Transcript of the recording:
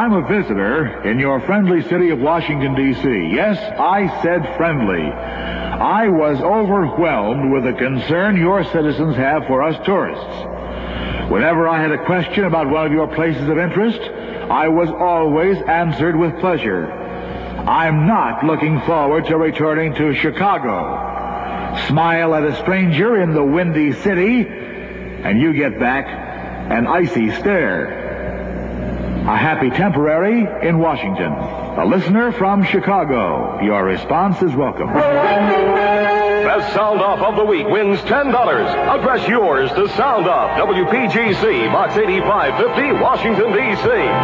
I'm a visitor in your friendly city of Washington, D.C. Yes, I said friendly. I was overwhelmed with the concern your citizens have for us tourists. Whenever I had a question about one of your places of interest, I was always answered with pleasure. I'm not looking forward to returning to Chicago. Smile at a stranger in the Windy City, and you get back an icy stare. A happy temporary in Washington. A listener from Chicago. Your response is welcome. Best Sound Off of the Week wins $10. Address yours to Sound Off, WPGC, Box 8550, Washington, D.C.